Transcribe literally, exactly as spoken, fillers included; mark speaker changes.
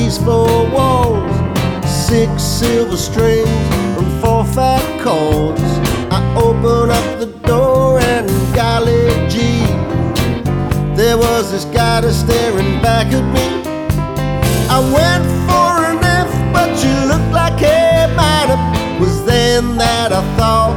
Speaker 1: these four walls, six silver strings and four fat chords. I open up the door and golly gee, there was this guy just staring back at me. I went for an F, but you looked like a might have. Was then that I thought